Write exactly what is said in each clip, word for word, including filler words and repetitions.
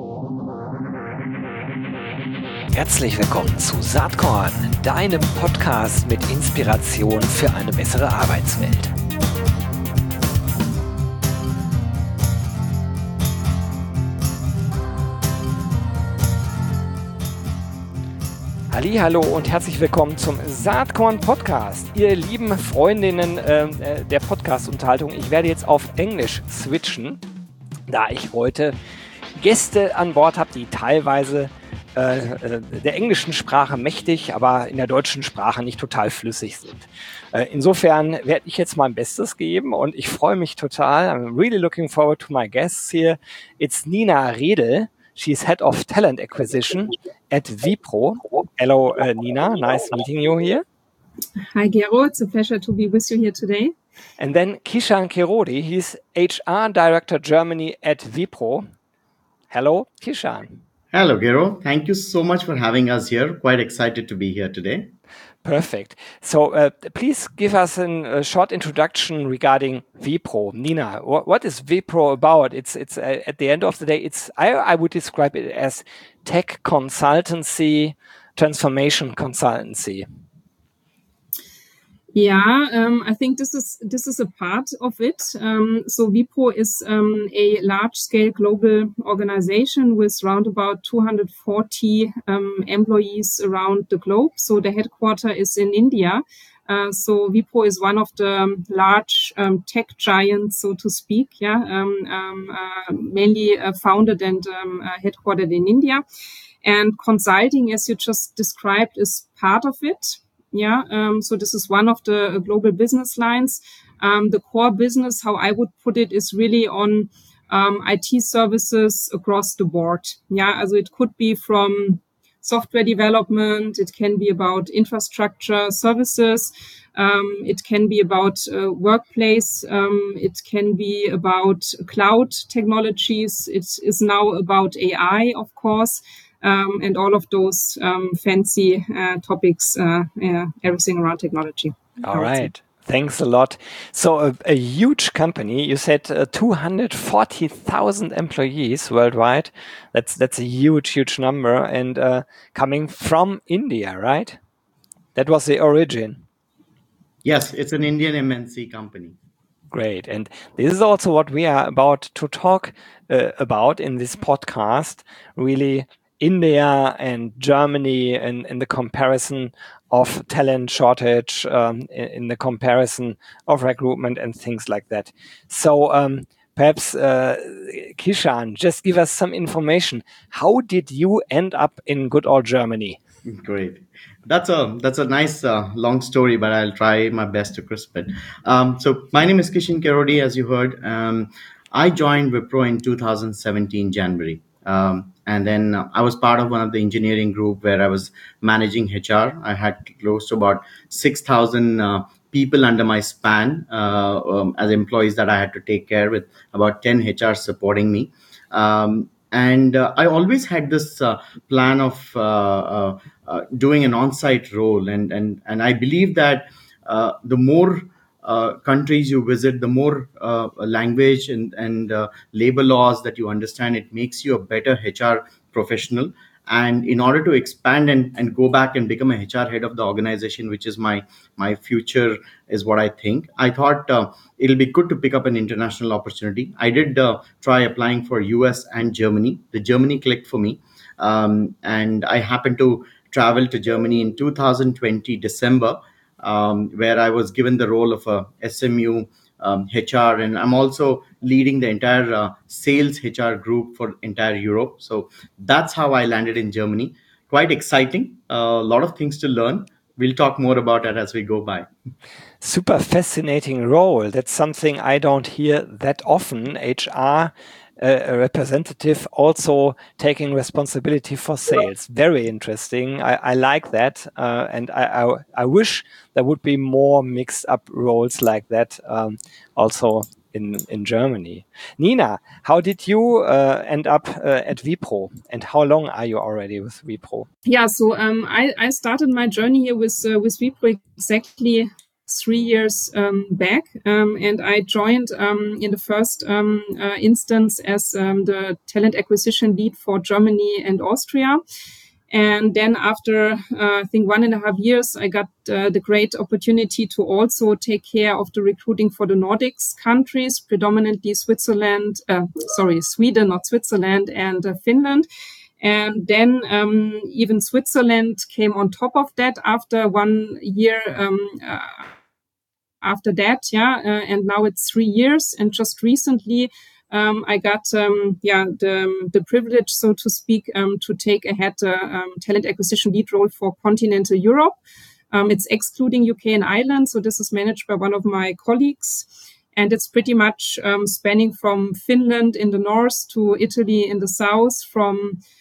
Herzlich willkommen zu Saatkorn, deinem Podcast mit Inspiration für eine bessere Arbeitswelt. Hallihallo und herzlich willkommen zum Saatkorn Podcast. Ihr lieben Freundinnen äh, der Podcast-Unterhaltung, ich werde jetzt auf Englisch switchen, da ich heute Gäste an Bord habe, die teilweise äh, der englischen Sprache mächtig, aber in der deutschen Sprache nicht total flüssig sind. Äh, insofern werde ich jetzt mein Bestes geben und ich freue mich total. I'm really looking forward to my guests here. It's Nina Redl. She's Head of Talent Acquisition at Wipro. Hello, uh, Nina. Nice meeting you here. Hi, Gero. It's a pleasure to be with you here today. And then Kishan Kerodi. He's H R Director Germany at Wipro. Hello, Kishan. Hello, Gero. Thank you so much for having us here. Quite excited to be here today. Perfect. So uh, please give us an, a short introduction regarding Wipro. Nina, what, what is Wipro about? It's it's uh, at the end of the day, it's I, I would describe it as tech consultancy, transformation consultancy. Yeah, um, I think this is this is a part of it. Um, so Wipro is um, a large-scale global organization with around about two hundred forty um, employees around the globe. So the headquarter is in India. Uh, so Wipro is one of the large um, tech giants, so to speak. Yeah, um, um, uh, mainly uh, founded and um, uh, headquartered in India. And consulting, as you just described, is part of it. Yeah, um, so this is one of the uh, global business lines. Um, the core business, how I would put it, is really on um, I T services across the board. Yeah, also it could be from software development, it can be about infrastructure services, um, it can be about uh, workplace, um, it can be about cloud technologies, it is now about A I, of course. Um, and all of those um, fancy uh, topics, uh, yeah, everything around technology. All right. Thanks a lot. So a, a huge company, you said uh, two hundred forty thousand employees worldwide. That's that's a huge, huge number. And uh, coming from India, right? That was the origin. Yes, it's an Indian M N C company. Great. And this is also what we are about to talk uh, about in this podcast, really India and Germany and in the comparison of talent shortage, um, in, in the comparison of recruitment and things like that. So um, perhaps, uh, Kishan, just give us some information. How did you end up in good old Germany? Great. That's a that's a nice uh, long story, but I'll try my best to crisp it. Um, so my name is Kishan Kerodi, as you heard. Um, I joined Wipro in two thousand seventeen, January. Um, and then uh, I was part of one of the engineering group where I was managing H R. I had close to about six thousand uh, people under my span uh, um, as employees that I had to take care with, about ten H R supporting me. Um, and uh, I always had this uh, plan of uh, uh, uh, doing an on-site role. And, and, and I believe that uh, the more Uh, countries you visit, the more uh, language and, and uh, labor laws that you understand, it makes you a better H R professional. And in order to expand and, and go back and become a H R head of the organization, which is my my future, is what I think. I thought uh, it'll be good to pick up an international opportunity. I did uh, try applying for U S and Germany. The Germany clicked for me. Um, and I happened to travel to Germany in two thousand twenty, December, Um, where I was given the role of a S M U um, H R, and I'm also leading the entire uh, sales H R group for entire Europe. So that's how I landed in Germany. Quite exciting. A uh, lot of things to learn. We'll talk more about it as we go by. Super fascinating role. That's something I don't hear that often. H R uh, a representative also taking responsibility for sales. Very interesting. I, I like that. Uh, and I, I, I wish there would be more mixed up roles like that um, also in, in Germany. Nina, how did you uh, end up uh, at Wipro, and how long are you already with Wipro? Yeah, so um, I, I started my journey here with uh, with Wipro exactly three years um, back, um, and I joined um, in the first um, uh, instance as um, the talent acquisition lead for Germany and Austria. And then after, uh, I think, one and a half years, I got uh, the great opportunity to also take care of the recruiting for the Nordics countries, predominantly Switzerland, uh, sorry, Sweden, not Switzerland, and uh, Finland. And then um, even Switzerland came on top of that after one year um, uh, after that, yeah. Uh, and now it's three years. And just recently, Um, I got, um, yeah, the, the privilege, so to speak, um, to take ahead the um, talent acquisition lead role for continental Europe. Um, it's excluding U K and Ireland. So this is managed by one of my colleagues. And it's pretty much um, spanning from Finland in the north to Italy in the south, from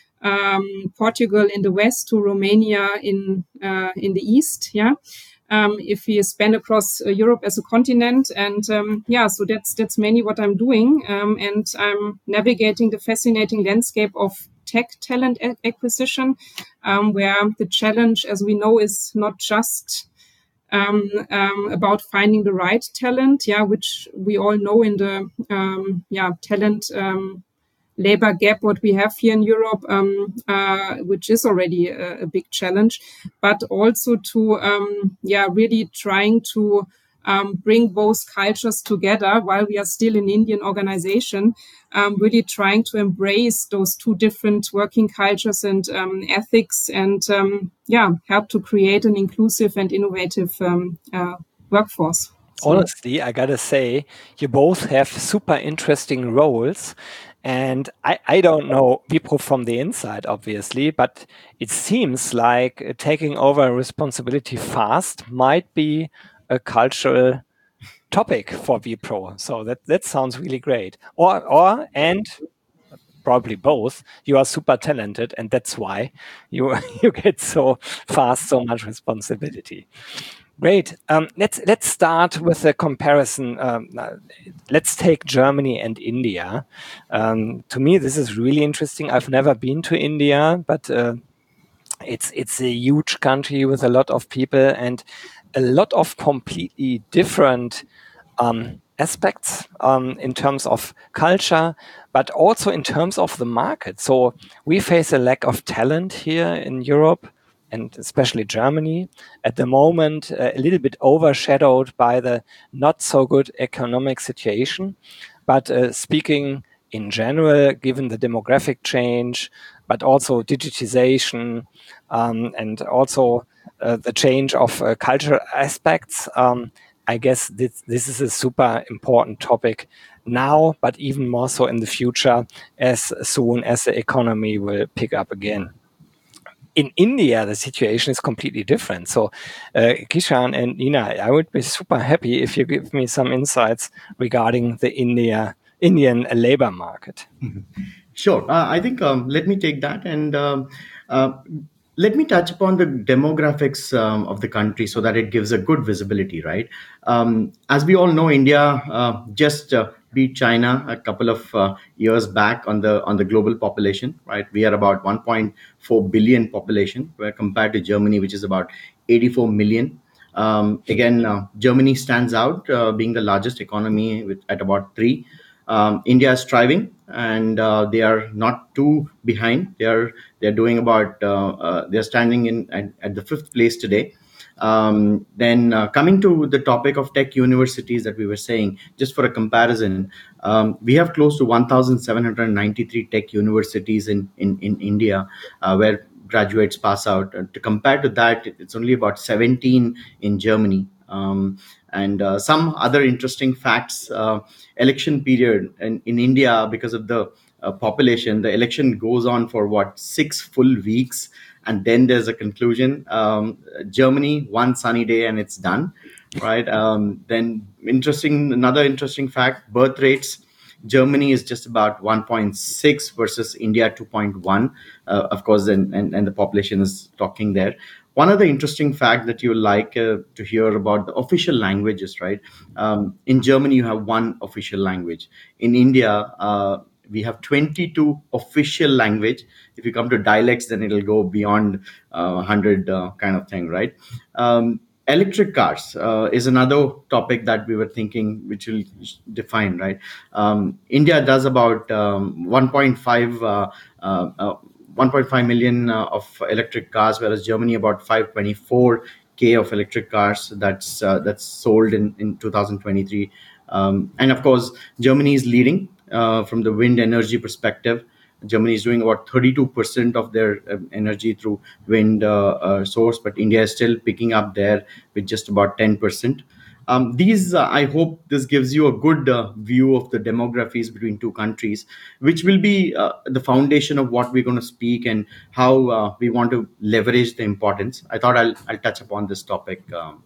um, Portugal in the west to Romania in uh, in the east, yeah. Um, if we span across uh, Europe as a continent. And um, yeah, so that's that's mainly what I'm doing. Um, and I'm navigating the fascinating landscape of tech talent a- acquisition, um, where the challenge, as we know, is not just um, um, about finding the right talent, yeah, which we all know in the um, yeah talent um, labor gap what we have here in Europe, um, uh, which is already a, a big challenge, but also to, um, yeah, really trying to um, bring both cultures together while we are still an Indian organization, um, really trying to embrace those two different working cultures and um, ethics and, um, yeah, help to create an inclusive and innovative um, uh, workforce. So. Honestly, I gotta say, you both have super interesting roles. And I, I don't know Wipro from the inside, obviously, but it seems like taking over responsibility fast might be a cultural topic for Wipro. So that, that sounds really great. Or, or, and probably both, you are super talented, and that's why you, you get so fast, so much responsibility. Great. Um, let's let's start with a comparison. Um, uh, let's take Germany and India. Um, to me, this is really interesting. I've never been to India, but uh, it's it's a huge country with a lot of people and a lot of completely different um, aspects um, in terms of culture, but also in terms of the market. So we face a lack of talent here in Europe, and especially Germany, at the moment, uh, a little bit overshadowed by the not so good economic situation. But uh, speaking in general, given the demographic change, but also digitization, um, and also uh, the change of uh, cultural aspects, um, I guess this, this is a super important topic now, but even more so in the future, as soon as the economy will pick up again. In India, the situation is completely different. So, uh, Kishan and Nina, I would be super happy if you give me some insights regarding the India Indian labor market. Sure. Uh, I think um, let me take that and um, uh, let me touch upon the demographics um, of the country so that it gives a good visibility, right? Um, as we all know, India uh, just uh, beat China a couple of uh, years back on the on the global population, right? We are about one point four billion population, where compared to Germany, which is about eighty-four million. Um, again, uh, Germany stands out, uh, being the largest economy with, at about three. Um, India is striving, and uh, they are not too behind. They are they are doing about uh, uh, they are standing in at, at the fifth place today. Um, then uh, coming to the topic of tech universities that we were saying, just for a comparison, um, we have close to one thousand seven hundred ninety-three tech universities in in in India, uh, where graduates pass out. Uh, to compare to that, it's only about seventeen in Germany. Um, and uh, some other interesting facts, uh, election period in, in India, because of the uh, population, the election goes on for what, six full weeks. And then there's a conclusion. Um, Germany, one sunny day and it's done, right? Um, then interesting, another interesting fact, birth rates. Germany is just about one point six versus India two point one, uh, of course, and, and, and the population is talking there. One other interesting fact that you like uh, to hear about the official languages, right? Um, in Germany, you have one official language. In India, uh, we have twenty-two official language. If you come to dialects, then it'll go beyond uh, one hundred uh, kind of thing, right? Um, electric cars uh, is another topic that we were thinking, which will define, right? Um, India does about um, one point five uh, uh, uh, one point five million uh, of electric cars, whereas Germany about five hundred twenty-four k of electric cars that's uh, that's sold in in two thousand twenty-three. Um, and of course, Germany is leading uh, from the wind energy perspective. Germany is doing about thirty-two percent of their uh, energy through wind uh, uh, source, but India is still picking up there with just about ten percent. Um, these, uh, I hope this gives you a good uh, view of the demographies between two countries, which will be uh, the foundation of what we're going to speak and how uh, we want to leverage the importance. I thought I'll, I'll touch upon this topic. Um,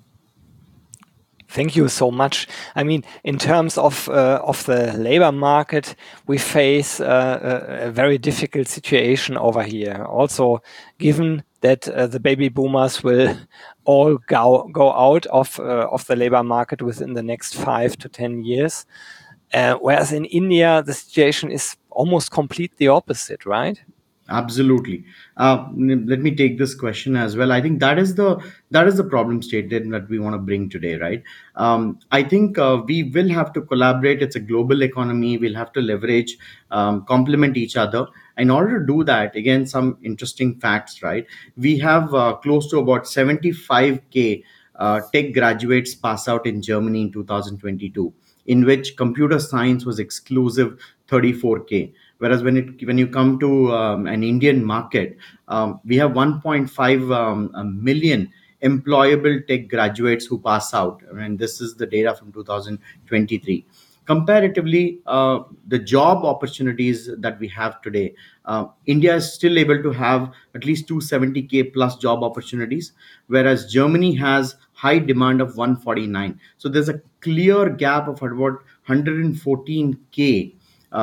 Thank you so much. I mean, in terms of uh, of the labor market, we face uh, a, a very difficult situation over here. Also, given that uh, the baby boomers will all go go out of uh, of the labor market within the next five to ten years, uh, whereas in India the situation is almost completely opposite, right? Absolutely. Uh, n- let me take this question as well. I think that is the that is the problem statement that we want to bring today, right? Um, I think uh, we will have to collaborate. It's a global economy. We'll have to leverage, um, complement each other. In order to do that, again, some interesting facts, right? We have uh, close to about seventy-five k uh, tech graduates pass out in Germany in two thousand twenty-two, in which computer science was exclusive thirty-four k. Whereas when it when you come to um, an Indian market, um, we have one point five um, a million employable tech graduates who pass out, and this is the data from two thousand twenty-three. Comparatively, uh, the job opportunities that we have today, uh, India is still able to have at least two hundred seventy k plus job opportunities, whereas Germany has high demand of one hundred forty-nine. So there's a clear gap of about one hundred fourteen k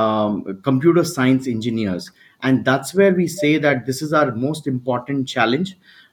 um, computer science engineers, and that's where we say that this is our most important challenge.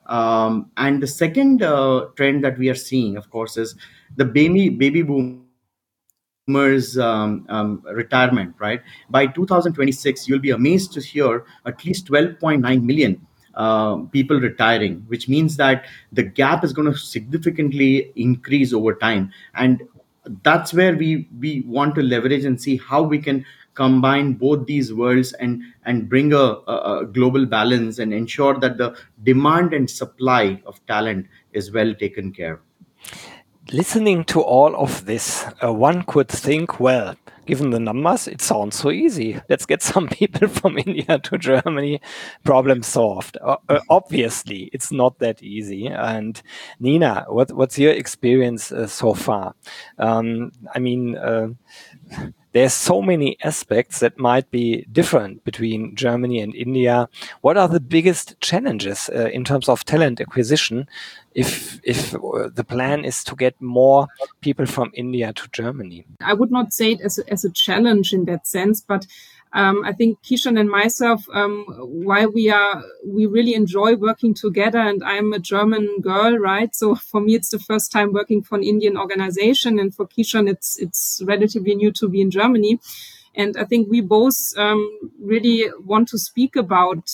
Um, and the second uh, trend that we are seeing, of course, is the baby baby boomers um, um, retirement, right? By two thousand twenty-six, you'll be amazed to hear at least twelve point nine million uh, people retiring, which means that the gap is going to significantly increase over time. And that's where we we want to leverage and see how we can combine both these worlds and and bring a, a, a global balance and ensure that the demand and supply of talent is well taken care of. Listening to all of this, uh, one could think, well, given the numbers, it sounds so easy. Let's get some people from India to Germany, problem solved. Uh, uh, obviously, it's not that easy. And Nina, what, what's your experience uh, so far? Um, I mean, uh, there's so many aspects that might be different between Germany and India. What are the biggest challenges uh, in terms of talent acquisition if if uh, the plan is to get more people from India to Germany? I would not say it as a, as a challenge in that sense, but um, I think Kishan and myself, um, while we are, we really enjoy working together, and I'm a German girl, right? So for me, it's the first time working for an Indian organization, and for Kishan, it's it's relatively new to be in Germany. And I think we both um, really want to speak about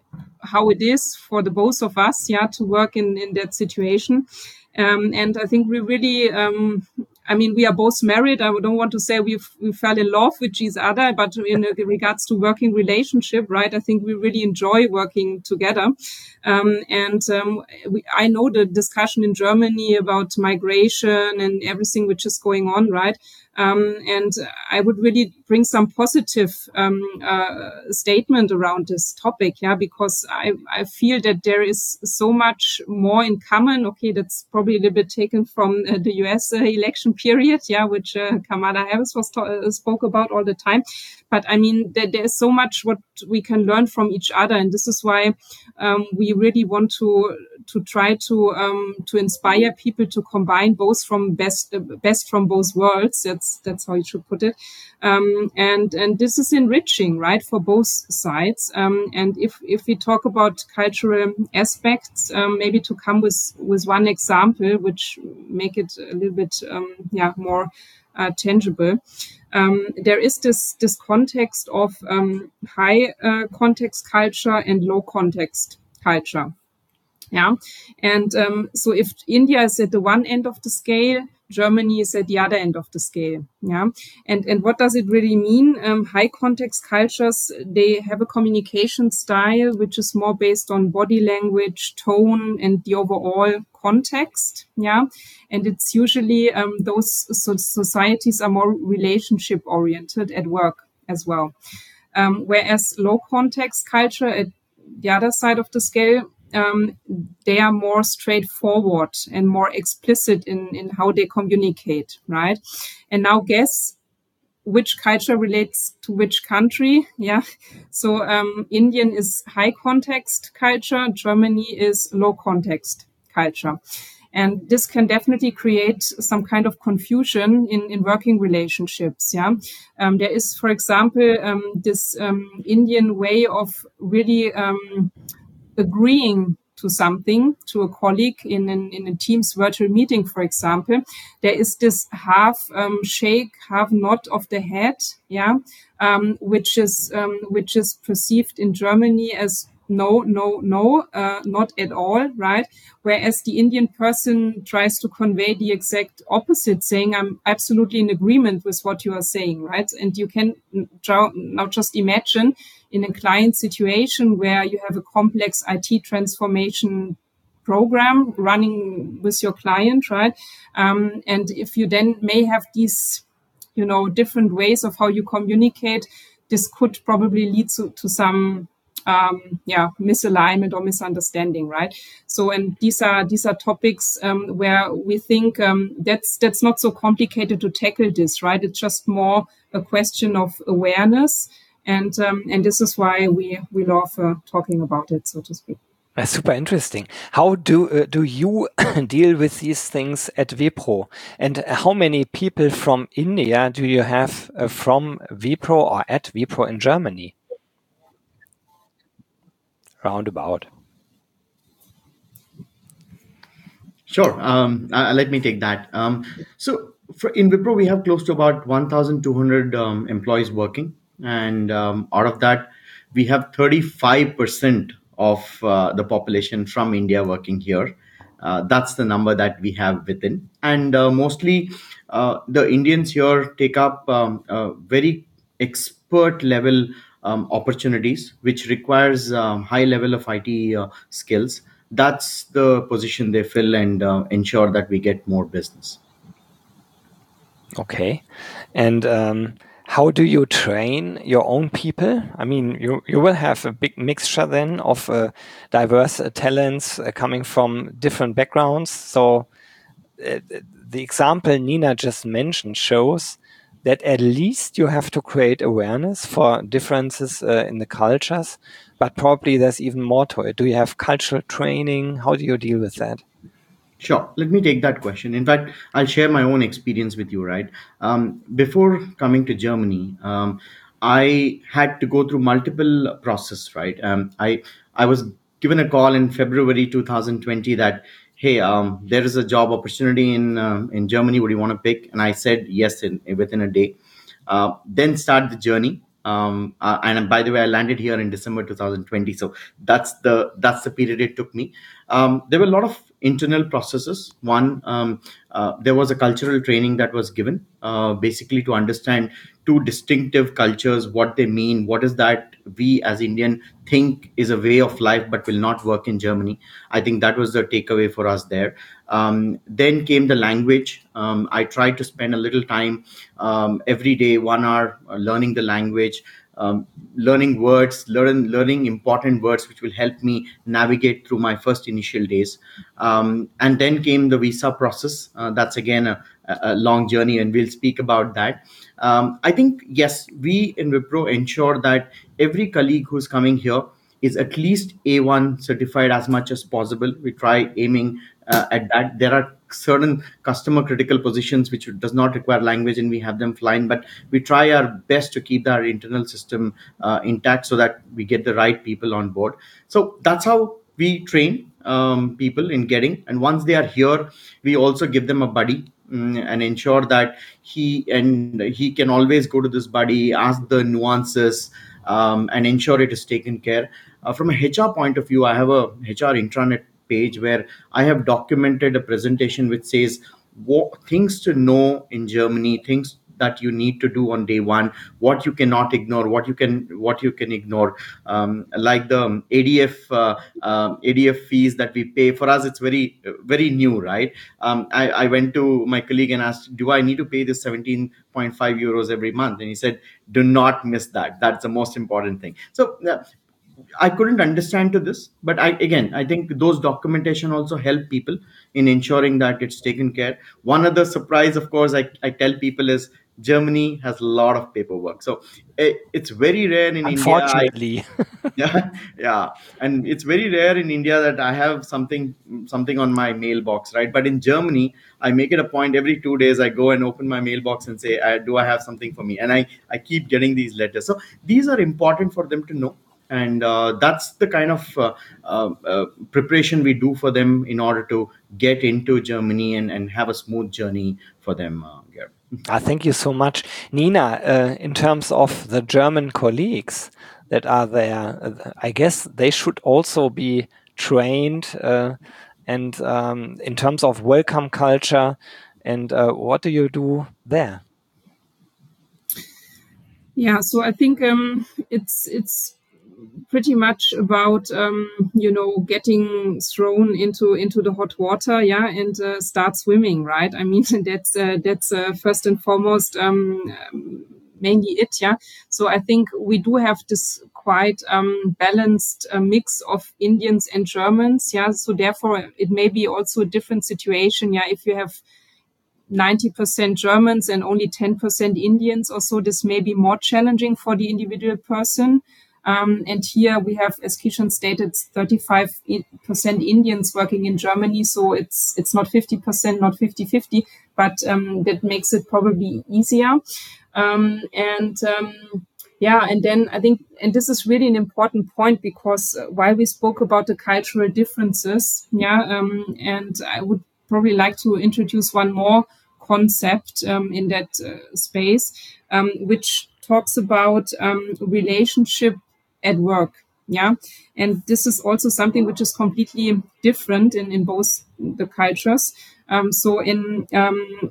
how it is for the both of us, yeah, to work in, in that situation. Um, and I think we really, um, I mean, we are both married. I don't want to say we we fell in love with each other, but in regards to working relationship, right? I think we really enjoy working together. Um, and um, we, I know the discussion in Germany about migration and everything which is going on, right? Um, and I would really bring some positive um, uh, statement around this topic, yeah, because I, I feel that there is so much more in common. Okay, that's probably a little bit taken from uh, the U S uh, election period, yeah, which uh, Kamala Harris was to- uh, spoke about all the time. But I mean, there, there's so much what we can learn from each other, and this is why um, we really want to to try to um, to inspire people to combine both from best uh, best from both worlds. That's that's how you should put it, um, and and this is enriching, right, for both sides. Um, and if if we talk about cultural aspects, um, maybe to come with with one example, which make it a little bit um, yeah more uh, tangible. Um, there is this this context of um, high uh, context culture and low context culture. Yeah. And um, so if India is at the one end of the scale, Germany is at the other end of the scale. Yeah. And, and what does it really mean? Um, high context cultures, they have a communication style which is more based on body language, tone, and the overall context. Yeah. And it's usually, um, those so societies are more relationship oriented at work as well. Um, whereas low context culture at the other side of the scale, um, they are more straightforward and more explicit in, in how they communicate, right? And now guess which culture relates to which country. Yeah. So, um, Indian is high context culture. Germany is low context culture. And this can definitely create some kind of confusion in, in working relationships. Yeah. Um, there is, for example, um, this, um, Indian way of really, um, agreeing to something, to a colleague in an, in a Teams virtual meeting, for example, there is this half um, shake, half nod of the head, yeah, um, which is um, which is perceived in Germany as no, no, no, uh, not at all, right? Whereas the Indian person tries to convey the exact opposite, saying, I'm absolutely in agreement with what you are saying, right? And you can now just imagine in a client situation where you have a complex I T transformation program running with your client, right? Um, and if you then may have these, you know, different ways of how you communicate, this could probably lead to, to some um, yeah, misalignment or misunderstanding, right? So, and these are these are topics um, where we think um, that's that's not so complicated to tackle this, right? It's just more a question of awareness, and um, and this is why we we love uh, talking about it, so to speak. That's super interesting. How do uh, do you deal with these things at Wipro? And how many people from India do you have uh, from Wipro or at Wipro in Germany? Roundabout. Sure. Um, uh, let me take that. Um, so for, in Wipro, we have close to about one thousand two hundred um, employees working. And um, out of that, we have thirty-five percent of uh, the population from India working here. Uh, that's the number that we have within. And uh, mostly uh, the Indians here take up um, uh, very expert level um, opportunities, which requires um, high level of I T uh, skills. That's the position they fill and uh, ensure that we get more business. Okay. And um, how do you train your own people? I mean, you, you will have a big mixture then of uh, diverse uh, talents uh, coming from different backgrounds. So uh, the example Nina just mentioned shows that at least you have to create awareness for differences uh, in the cultures, but probably there's even more to it. Do you have cultural training? How do you deal with that? Sure. Let me take that question. In fact, I'll share my own experience with you, right? Um, before coming to Germany, um, I had to go through multiple process, right? Um, I, I was given a call in February two thousand twenty that, hey, um, there is a job opportunity in, um, in Germany. Would you want to pick? And I said yes in, within a day. Uh, then start the journey. Um, uh, and by the way, I landed here in December two thousand twenty. So that's the that's the period it took me. Um, there were a lot of internal processes. One, um, uh, there was a cultural training that was given, uh, basically to understand two distinctive cultures, what they mean, what is that we as Indian think is a way of life, but will not work in Germany. I think that was the takeaway for us there. Um, then came the language. Um, I tried to spend a little time um, every day, one hour, uh, learning the language. Um, learning words, learn, learning important words, which will help me navigate through my first initial days. Um, and then came the visa process. Uh, that's again a, a long journey, and we'll speak about that. Um, I think, yes, we in Wipro ensure that every colleague who's coming here is at least A one certified as much as possible. We try aiming uh, at that. There are certain customer critical positions which does not require language, and we have them flying, but we try our best to keep our internal system uh, intact so that we get the right people on board. So that's how we train um, people in getting, and once they are here, we also give them a buddy um, and ensure that he and he can always go to this buddy, ask the nuances, um, and ensure it is taken care. Uh, from a H R point of view, I have a H R intranet page where I have documented a presentation which says what things to know in Germany, things that you need to do on day one, what you cannot ignore, what you can what you can ignore, um, like the A D F uh, uh, A D F fees that we pay. For us, it's very very new, right? Um, I, I went to my colleague and asked, do I need to pay this seventeen point five euros every month? And he said, do not miss that. That's the most important thing. So uh, I couldn't understand to this, but I again I think those documentation also help people in ensuring that it's taken care. One other surprise, of course, I, I tell people is Germany has a lot of paperwork. So it, it's very rare in India. I, Unfortunately. yeah, yeah, and it's very rare in India that I have something something on my mailbox, right? But in Germany, I make it a point every two days I go and open my mailbox and say, I, do I have something for me? And I I keep getting these letters. So these are important for them to know, and uh, that's the kind of uh, uh, uh, preparation we do for them in order to get into Germany and, and have a smooth journey for them. Uh, Gary. Ah, thank you so much. Nina, uh, in terms of the German colleagues that are there, uh, I guess they should also be trained uh, and um, in terms of welcome culture. And uh, what do you do there? Yeah, so I think um, it's it's pretty much about um, you know getting thrown into into the hot water, yeah, and uh, start swimming, right? I mean that's uh, that's uh, first and foremost um, um, mainly it, yeah. So I think we do have this quite um, balanced uh, mix of Indians and Germans, yeah. So therefore, it may be also a different situation, yeah, if you have ninety percent Germans and only ten percent Indians or so, this may be more challenging for the individual person. Um, and here we have, as Kishan stated, thirty-five percent Indians working in Germany. So it's it's not fifty percent, not fifty-fifty, but um, that makes it probably easier. Um, and um, yeah, and then I think, and this is really an important point, because while we spoke about the cultural differences, yeah, um, and I would probably like to introduce one more concept um, in that uh, space, um, which talks about um, relationship at work. Yeah. And this is also something which is completely different in, in both the cultures. Um, so in, um,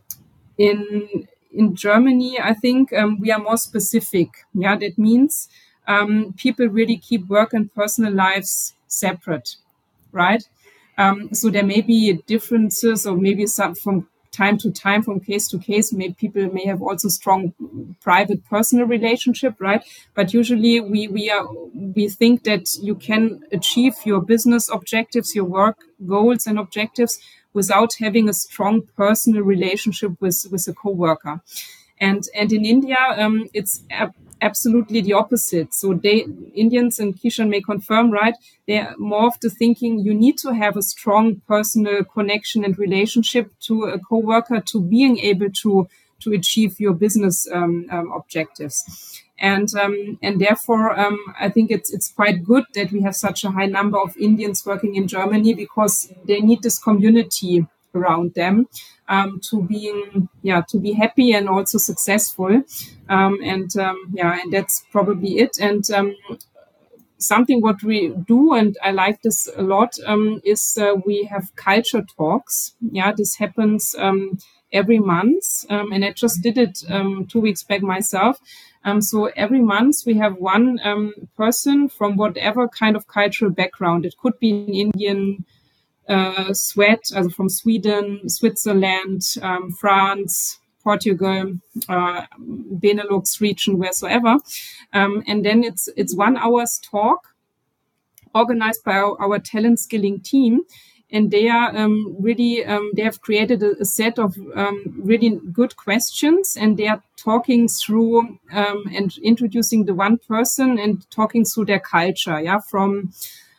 in, in Germany, I think um, we are more specific. Yeah. That means um, people really keep work and personal lives separate, right? Um, so there may be differences, or maybe some from time to time, from case to case. Maybe people may have also strong private personal relationship, right? But usually we we are we think that you can achieve your business objectives, your work goals and objectives without having a strong personal relationship with with a coworker. And and in India, um, it's ab- absolutely the opposite. So they Indians, and Kishan may confirm, right? They're more of the thinking you need to have a strong personal connection and relationship to a coworker to being able to to achieve your business um, um, objectives. And um, and therefore, um, I think it's it's quite good that we have such a high number of Indians working in Germany, because they need this community around them um, to being yeah to be happy and also successful. Um, and um, yeah, and that's probably it. And um, something what we do, and I like this a lot, um, is uh, we have culture talks. Yeah, this happens um, every month, um, and I just did it um, two weeks back myself. Um, so every month we have one um, person from whatever kind of cultural background. It could be an Indian, uh, Swed, also from Sweden, Switzerland, um, France, Portugal, uh, Benelux region, wheresoever. Um, and then it's it's one hour's talk organized by our, our talent skilling team. And they are um, really, um, they have created a, a set of um, really good questions, and they are talking through um, and introducing the one person and talking through their culture, yeah, from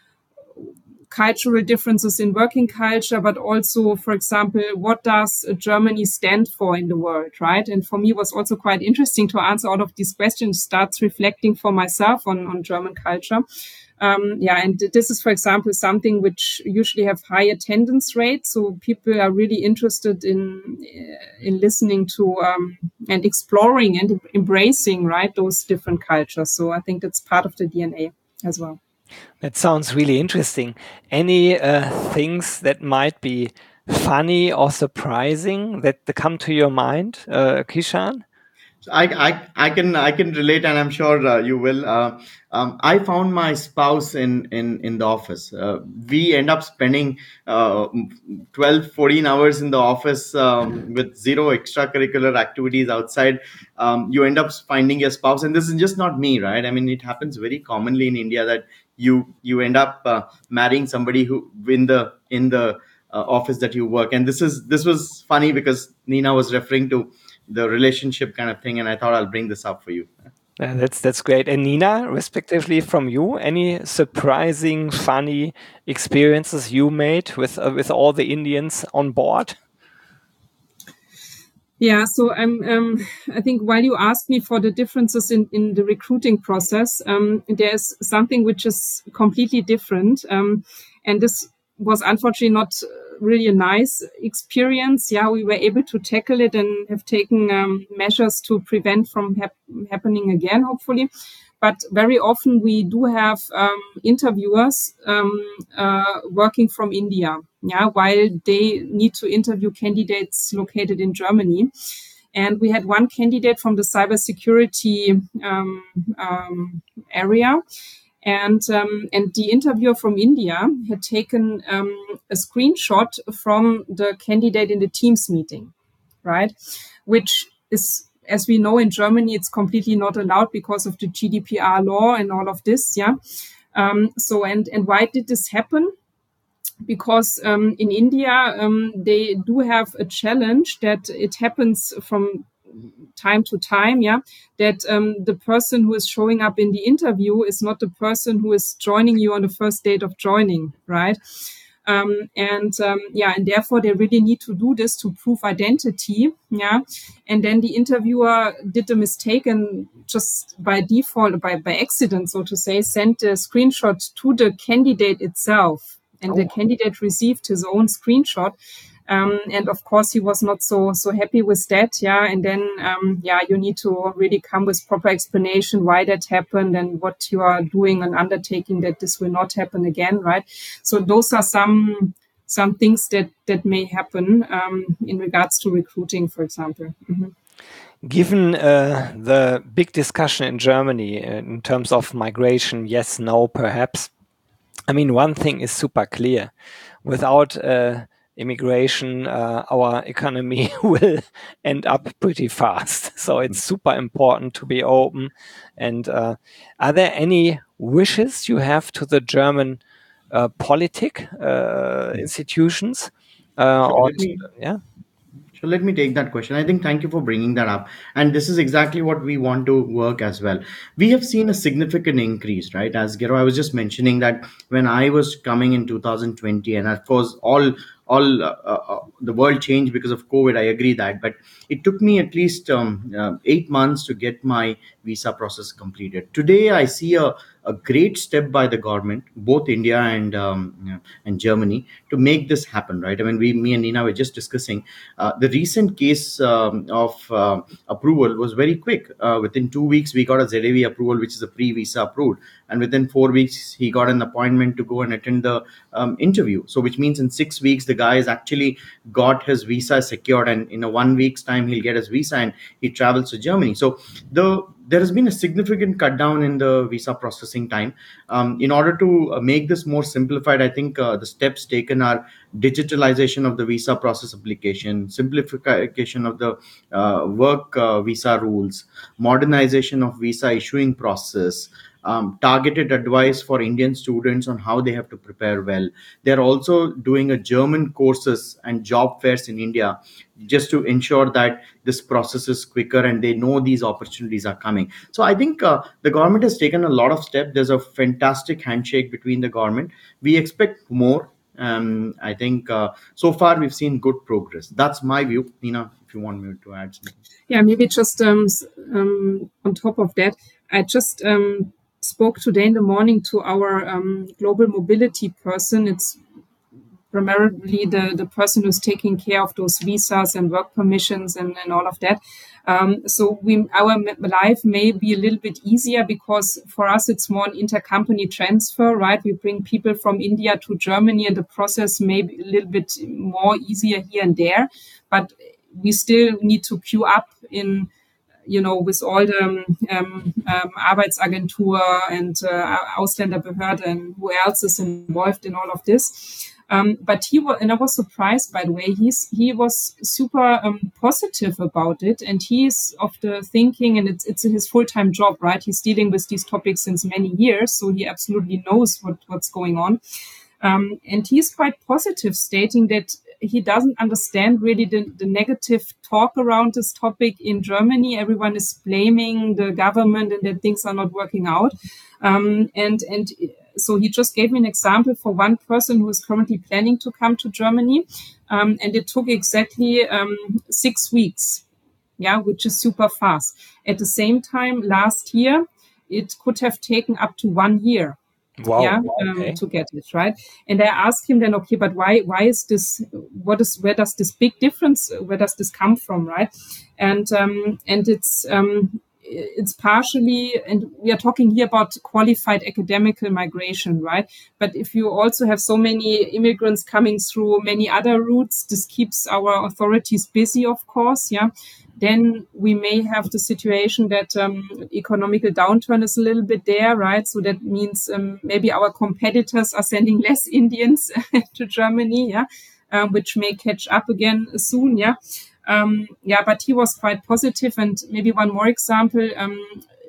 cultural differences in working culture, but also, for example, what does Germany stand for in the world, right? And for me, it was also quite interesting to answer all of these questions, starts reflecting for myself on, on German culture. Um, yeah, and this is, for example, something which usually have high attendance rates. So people are really interested in in listening to um, and exploring and embracing, right, those different cultures. So I think that's part of the D N A as well. That sounds really interesting. Any uh, things that might be funny or surprising that come to your mind, uh, Kishan? So I, I, I can I can relate, and I'm sure uh, you will. Uh, um, I found my spouse in in in the office. Uh, we end up spending uh, twelve, fourteen hours in the office um, with zero extracurricular activities outside. Um, you end up finding your spouse, and this is just not me, right? I mean, it happens very commonly in India that you you end up uh, marrying somebody who in the in the uh, office that you work. And this is this was funny because Nina was referring to the relationship kind of thing, and I thought I'll bring this up for you. Uh, that's that's great. And Nina, respectively from you, any surprising, funny experiences you made with uh, with all the Indians on board? Yeah, so I'm. Um, I think while you asked me for the differences in, in the recruiting process, um, there's something which is completely different, um, and this was unfortunately not really a nice experience. Yeah, we were able to tackle it and have taken um, measures to prevent from hap- happening again, hopefully. But very often we do have um, interviewers um, uh, working from India, yeah, while they need to interview candidates located in Germany. And we had one candidate from the cybersecurity um, um, area. And um, and the interviewer from India had taken um, a screenshot from the candidate in the Teams meeting, right? Which is, as we know, in Germany, it's completely not allowed because of the G D P R law and all of this, yeah. Um, so and and why did this happen? Because um, in India, um, they do have a challenge that it happens from time to time, yeah, that um, the person who is showing up in the interview is not the person who is joining you on the first date of joining, right? Um, and um, yeah, and therefore they really need to do this to prove identity, yeah. And then the interviewer did a mistake and just by default, by by accident, so to say, sent a screenshot to the candidate itself, and the candidate received his own screenshot. Um, and of course, he was not so so happy with that. Yeah, and then um, yeah, you need to really come with proper explanation why that happened and what you are doing and undertaking that this will not happen again. Right. So those are some some things that that may happen um, in regards to recruiting, for example. Mm-hmm. Given uh, the big discussion in Germany in terms of migration, yes, no, perhaps. I mean, one thing is super clear: without uh, immigration, uh, our economy will end up pretty fast. So it's super important to be open. And uh, are there any wishes you have to the German uh, politic uh, institutions? Uh, Sure, or let me yeah. So let me take that question. I think thank you for bringing that up. And this is exactly what we want to work as well. We have seen a significant increase, right? As Gero, I was just mentioning that when I was coming in two thousand twenty, and of course, all all uh, uh, the world changed because of COVID. I agree that, but it took me at least um, uh, eight months to get my visa process completed. Today, I see a a great step by the government, both India and um, you know, and Germany, to make this happen. Right? I mean, we, me and Nina were just discussing uh, the recent case um, of uh, approval was very quick. Uh, within two weeks, we got a Z A V approval, which is a pre-visa approved, and within four weeks, he got an appointment to go and attend the um, interview. So, which means in six weeks, the guy has actually got his visa secured, and in a one week's time, he'll get his visa and he travels to Germany. So, the there has been a significant cut down in the visa processing time. Um, in order to uh, make this more simplified, I think uh, the steps taken are digitalization of the visa process application, simplification of the uh, work uh, visa rules, modernization of visa issuing process, um, targeted advice for Indian students on how they have to prepare well. They're also doing a German courses and job fairs in India just to ensure that this process is quicker and they know these opportunities are coming. So I think uh, the government has taken a lot of steps. There's a fantastic handshake between the government. We expect more. Um, I think uh, so far we've seen good progress. That's my view. Nina, if you want me to add something. Yeah, maybe just um, um, on top of that, I just um, spoke today in the morning to our um, global mobility person. It's primarily the, the person who's taking care of those visas and work permissions and, and all of that. Um, so we, our life may be a little bit easier because for us, it's more an intercompany transfer, right? We bring people from India to Germany and the process may be a little bit more easier here and there, but we still need to queue up in, you know, with all the um, um, Arbeitsagentur and uh, Ausländerbehörde and who else is involved in all of this. Um, but he was, and I was surprised, by the way, he's, he was super um, positive about it. And he's of the thinking, and it's, it's his full-time job, right? He's dealing with these topics since many years. So he absolutely knows what, what's going on. Um, and he's quite positive, stating that he doesn't understand really the, the negative talk around this topic in Germany. Everyone is blaming the government and that things are not working out. Um, and, and so he just gave me an example for one person who is currently planning to come to Germany. Um, and it took exactly um, six weeks, yeah, which is super fast. At the same time, last year, it could have taken up to one year. Wow. Yeah, Okay. um, to get it right. And I asked him then, okay, but why, why is this, what is, where does this big difference, where does this come from? Right. And, um, and it's, um, it's partially, and we are talking here about qualified academical migration, right? But if you also have so many immigrants coming through many other routes, this keeps our authorities busy, of course. Yeah. Then we may have the situation that um, economical downturn is a little bit there, right? So that means um, maybe our competitors are sending less Indians to Germany, yeah, um, which may catch up again soon, yeah. Um, yeah, but he was quite positive. And maybe one more example, um,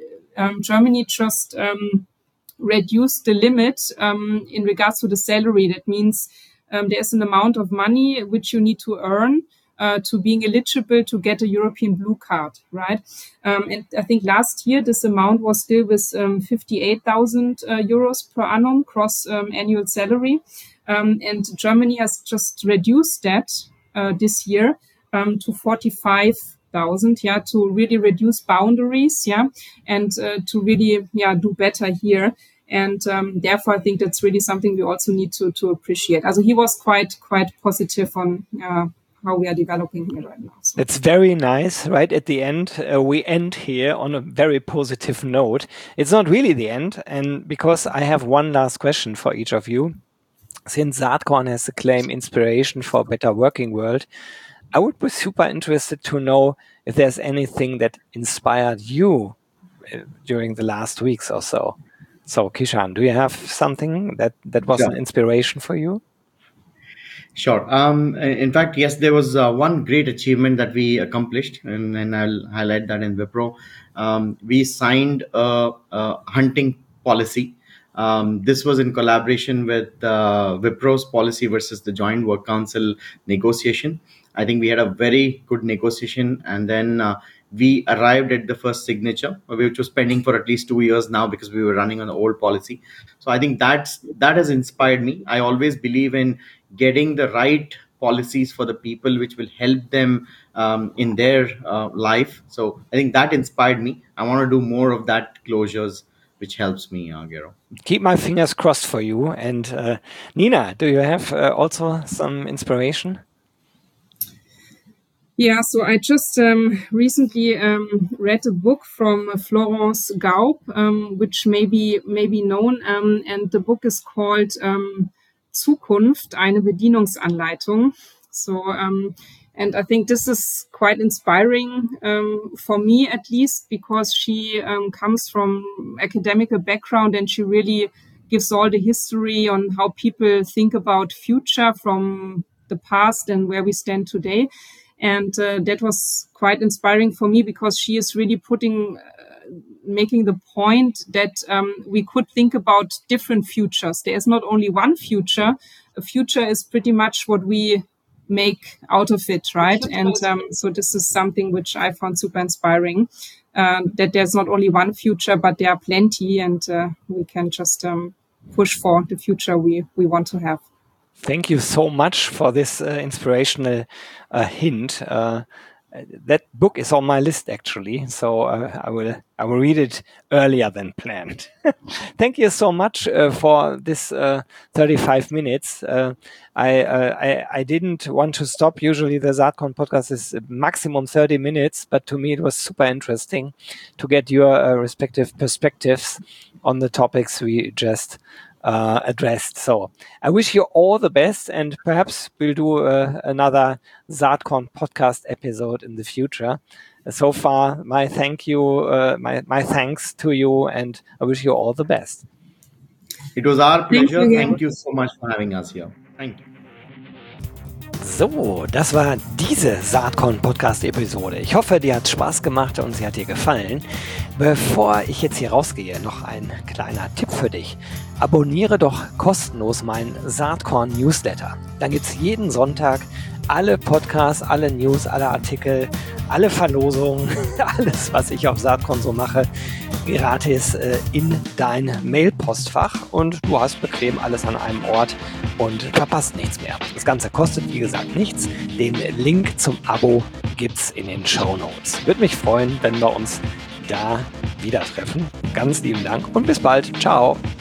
um, Germany just um, reduced the limit um, in regards to the salary. That means um, there's an amount of money which you need to earn Uh, to being eligible to get a European blue card, right? Um, and I think last year this amount was still with um, fifty-eight thousand uh, euros per annum cross um, annual salary. Um, and Germany has just reduced that uh, this year um, to forty-five thousand, yeah, to really reduce boundaries, yeah, and uh, to really, yeah, do better here. And um, therefore, I think that's really something we also need to to appreciate. Also, he was quite quite positive on uh, how we are developing here right now. So. It's very nice, right? At the end, uh, we end here on a very positive note. It's not really the end, and because I have one last question for each of you. Since Saatkorn has the claim inspiration for a better working world, I would be super interested to know if there's anything that inspired you uh, during the last weeks or so. So, Kishan, do you have something that, that was Sure. an inspiration for you? Sure. Um, in fact, yes, there was uh, one great achievement that we accomplished, and, and I'll highlight that in Wipro. Um, we signed a, a hunting policy. Um, this was in collaboration with uh, Wipro's policy versus the Joint Work Council negotiation. I think we had a very good negotiation, and then uh, we arrived at the first signature, which was pending for at least two years now because we were running on the old policy. So I think that's that has inspired me. I always believe in getting the right policies for the people, which will help them um, in their uh, life. So I think that inspired me. I want to do more of that closures, which helps me, uh, Gero. Keep my fingers crossed for you. And uh, Nina, do you have uh, also some inspiration? Yeah, so I just um, recently um, read a book from Florence Gaub, um, which may be, may be known, um, and the book is called um, Zukunft, eine Bedienungsanleitung. So, um, and I think this is quite inspiring um, for me, at least, because she um, comes from academical background and she really gives all the history on how people think about future from the past and where we stand today. And uh, that was quite inspiring for me because she is really putting, uh, making the point that um, we could think about different futures. There is not only one future. A future is pretty much what we make out of it, right? And um, so this is something which I found super inspiring, uh, that there's not only one future, but there are plenty, and uh, we can just um, push for the future we, we want to have. Thank you so much for this uh, inspirational uh, hint. Uh, uh, that book is on my list actually, so uh, I will I will read it earlier than planned. Thank you so much uh, for this uh, thirty-five minutes. Uh, I, uh, I I didn't want to stop. Usually the Saatkorn podcast is maximum thirty minutes, but to me it was super interesting to get your uh, respective perspectives on the topics we just uh, addressed. So I wish you all the best, and perhaps we'll do uh, another Saatkorn podcast episode in the future. So far, my thank you, uh, my my thanks to you, and I wish you all the best. It was our Thank pleasure. you. Thank you so much for having us here. Thank you. So, das war diese Saatkorn-Podcast-Episode. Ich hoffe, dir hat Spaß gemacht und sie hat dir gefallen. Bevor ich jetzt hier rausgehe, noch ein kleiner Tipp für dich. Abonniere doch kostenlos meinen Saatkorn-Newsletter. Dann gibt es jeden Sonntag alle Podcasts, alle News, alle Artikel, alle Verlosungen, alles, was ich auf Saatkorn so mache, gratis äh, in dein Mailpostfach, und du hast bequem alles an einem Ort und verpasst nichts mehr. Das Ganze kostet, wie gesagt, nichts. Den Link zum Abo gibt's in den Shownotes. Würde mich freuen, wenn wir uns da wieder treffen. Ganz lieben Dank und bis bald. Ciao.